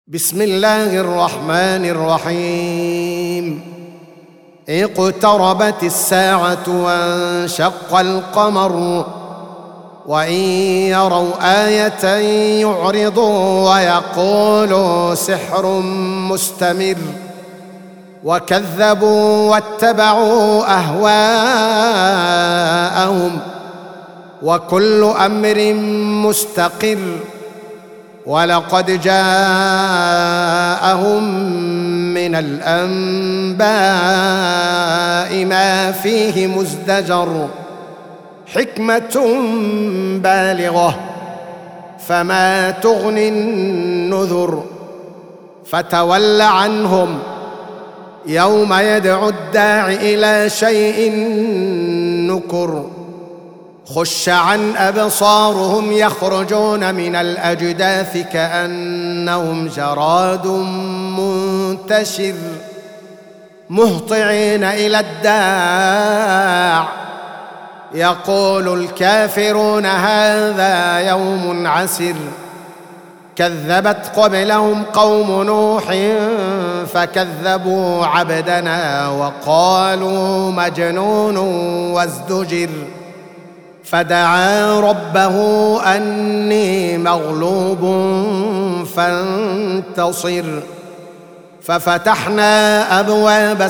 بسم الله الرحمن الرحيم. اقتربت الساعة وانشق القمر وإن يروا آية يعرضوا ويقولوا سحر مستمر وكذبوا واتبعوا أهواءهم وكل أمر مستقر ولقد جاءهم من الأنباء ما فيه مزدجر حكمة بالغة فما تغني النذر فتول عنهم يوم يدعو الداع إلى شيء نكر خش عن أبصارهم يخرجون من الأجداث كأنهم جراد منتشر مهطعين إلى الداع يقول الكافرون هذا يوم عسر كذبت قبلهم قوم نوح فكذبوا عبدنا وقالوا مجنون وازدجر فدعا ربه أني مغلوب فانتصر ففتحنا أبواب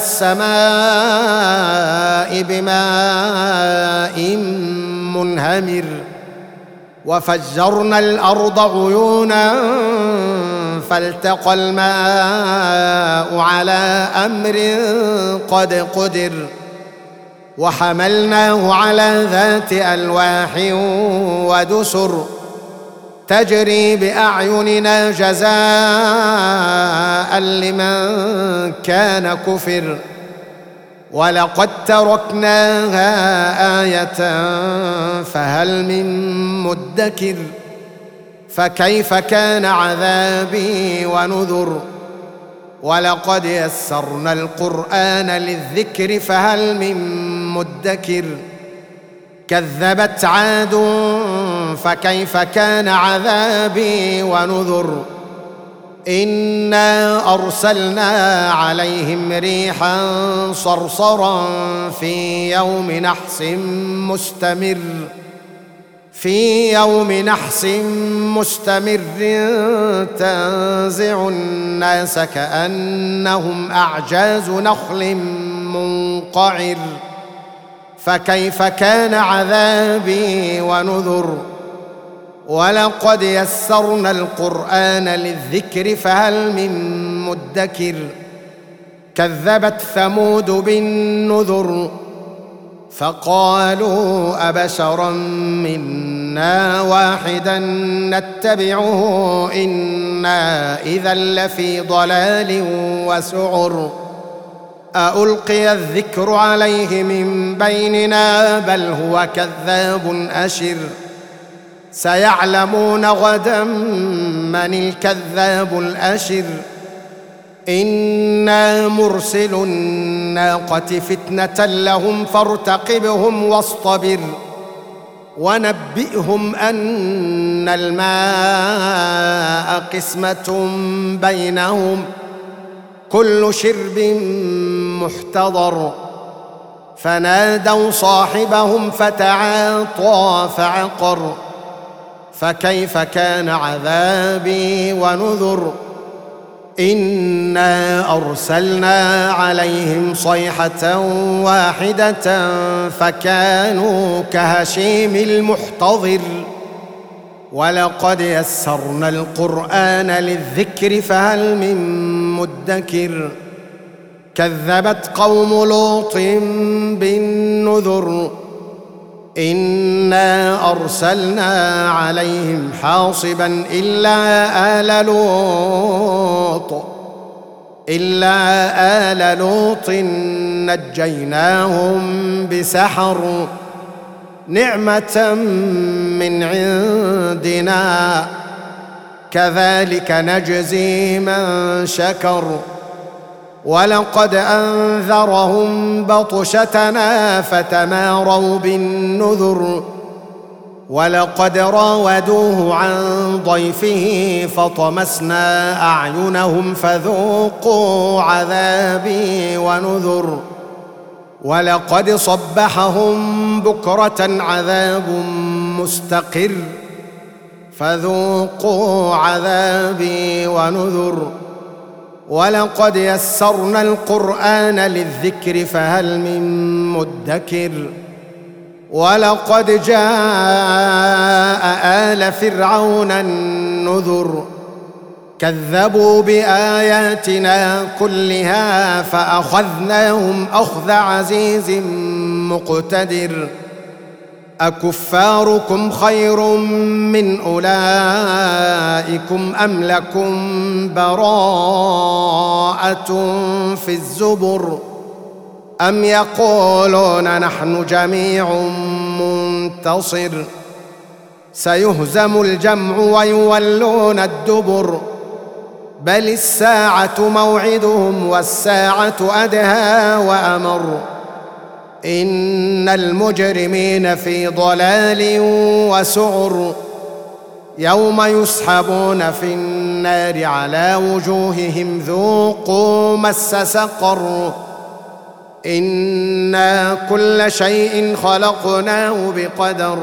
السماء بماء منهمر وفجرنا الأرض عيونا فالتقى الماء على أمر قد قدر وحملناه على ذات ألواح ودسر تجري بأعيننا جزاء لمن كان كفر ولقد تركناها آية فهل من مدكر فكيف كان عذابي ونذر ولقد يسرنا القرآن للذكر فهل من مدكر كذبت عاد فكيف كان عذابي ونذر إنا أرسلنا عليهم ريحا صرصرا في يوم نحس مستمر تنزع الناس كأنهم أعجاز نخل منقعر فكيف كان عذابي ونذر ولقد يسرنا القرآن للذكر فهل من مدكر كذبت ثمود بالنذر فقالوا أبشرا منا واحدا نتبعه إنا إذا لفي ضلال وسعر ألقي الذكر عليه من بيننا بل هو كذاب أشر سيعلمون غدا من الكذاب الأشر إنا مرسل الناقة فتنة لهم فارتقبهم واصطبر ونبئهم أن الماء قسمة بينهم كل شرب محتضر فنادوا صاحبهم فتعاطى فعقر فكيف كان عذابي ونذر إنا أرسلنا عليهم صيحة واحدة فكانوا كهشيم المحتضر ولقد يسرنا القرآن للذكر فهل من مدكر كذبت قوم لوط بالنذر إنا أرسلنا عليهم حاصبا إلا آل لوط نجيناهم بسحر نعمة من عندنا كذلك نجزي من شكر ولقد أنذرهم بطشتنا فتماروا بالنذر ولقد راودوه عن ضيفه فطمسنا أعينهم فذوقوا عذابي ونذر ولقد صبحهم بكرة عذاب مستقر فذوقوا عذابي ونذر ولقد يسرنا القرآن للذكر فهل من مدكر ولقد جاء آل فرعون النذر كذبوا بآياتنا كلها فأخذناهم أخذ عزيز مقتدر أكفاركم خير من أولئكم أم لكم براءة في الزبر أم يقولون نحن جميع منتصر سيهزم الجمع ويولون الدبر بل الساعة موعدهم والساعة أدهى وأمر إن المجرمين في ضلال وسعر يوم يسحبون في النار على وجوههم ذوقوا مس سقر إنا كل شيء خلقناه بقدر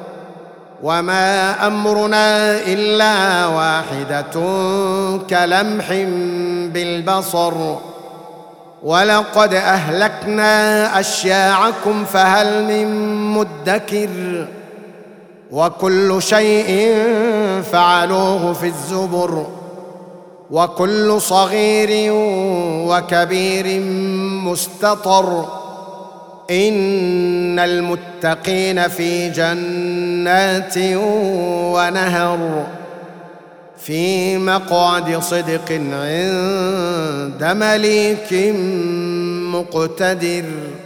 وما أمرنا إلا واحدة كلمح بالبصر ولقد أهلكنا أشياعكم فهل من مدكر وكل شيء فعلوه في الزبر وكل صغير وكبير مستطر إن المتقين في جنات ونهر في مقعد صدق عند مليك مقتدر.